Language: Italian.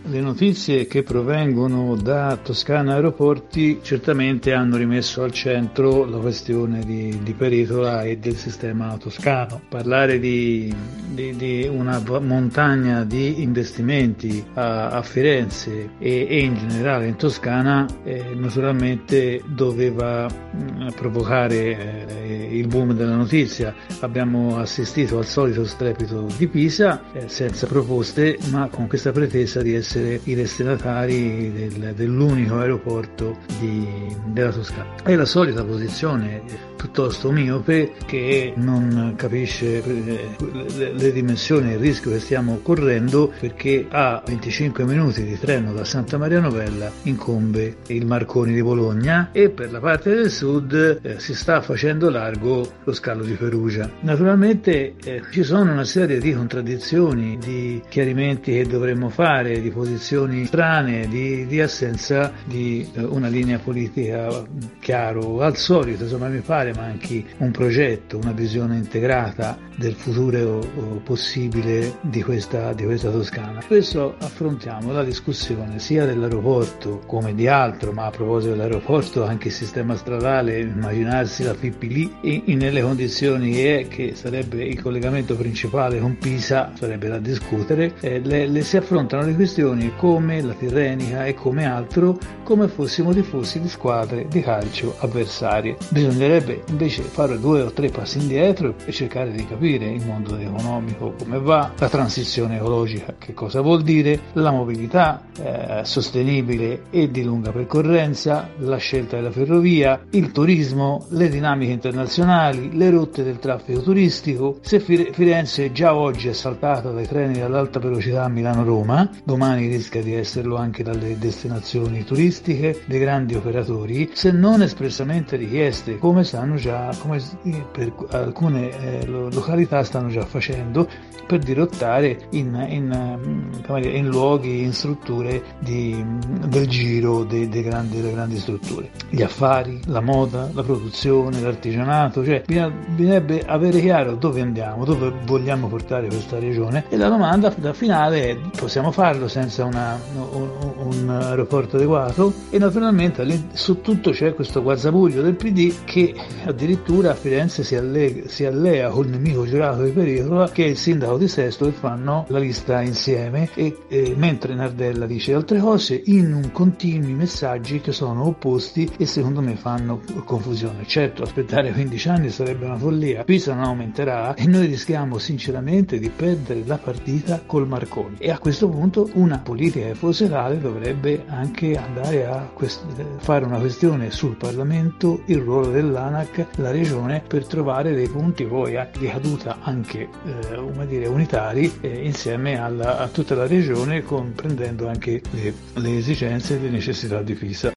Le notizie che provengono da Toscana Aeroporti certamente hanno rimesso al centro la questione di Peritola e del sistema toscano. Parlare di una montagna di investimenti a Firenze e in generale in Toscana naturalmente doveva provocare il boom della notizia. Abbiamo assistito al solito strepito di Pisa senza proposte, ma con questa pretesa di essere i destinatari dell'unico aeroporto della Toscana. È la solita posizione piuttosto miope che non capisce le dimensioni e il rischio che stiamo correndo, perché a 25 minuti di treno da Santa Maria Novella incombe il Marconi di Bologna e per la parte del sud si sta facendo largo lo scalo di Perugia. Naturalmente ci sono una serie di contraddizioni, di chiarimenti che dovremmo fare, di posizioni strane, di assenza di una linea politica chiaro al solito, insomma mi pare manchi un progetto, una visione integrata del futuro possibile di questa Toscana. Spesso affrontiamo la discussione sia dell'aeroporto come di altro, ma a proposito dell'aeroporto anche il sistema stradale, immaginarsi la Filippi lì nelle condizioni che sarebbe il collegamento principale con Pisa, sarebbe da discutere, le si affrontano le questioni come la Tirrenica e come altro, come fossimo tifosi di squadre di calcio avversarie. Bisognerebbe invece fare 2 o 3 passi indietro e cercare di capire il mondo economico come va, la transizione ecologica che cosa vuol dire, la mobilità sostenibile e di lunga percorrenza, la scelta della ferrovia, il turismo, le dinamiche internazionali, le rotte del traffico turistico. Se Firenze già oggi è saltata dai treni all'alta velocità Milano-Roma, domani rischia di esserlo anche dalle destinazioni turistiche dei grandi operatori, se non espressamente richieste, come per alcune località stanno già facendo, per dirottare in luoghi, in strutture del giro delle grandi strutture. Gli affari, la moda, la produzione, l'artigianato, cioè bisognerebbe avere chiaro dove andiamo, dove vogliamo portare questa regione, e la domanda finale è: possiamo farlo senza un aeroporto adeguato? E naturalmente su tutto c'è questo guazzabuglio del PD che addirittura a Firenze si allea col nemico giurato di Peritola, che è il sindaco di Sesto, e fanno la lista insieme, mentre Nardella dice altre cose in continui messaggi che sono opposti e secondo me fanno confusione. Certo, aspettare 15 anni sarebbe una follia, Pisa non aumenterà e noi rischiamo sinceramente di perdere la partita col Marconi, e a questo punto una politica che fosse tale dovrebbe anche andare a fare una questione sul Parlamento, il ruolo dell'ANAC, la regione, per trovare dei punti poi di caduta anche unitari insieme a tutta la regione, comprendendo anche le esigenze e le necessità di Pisa.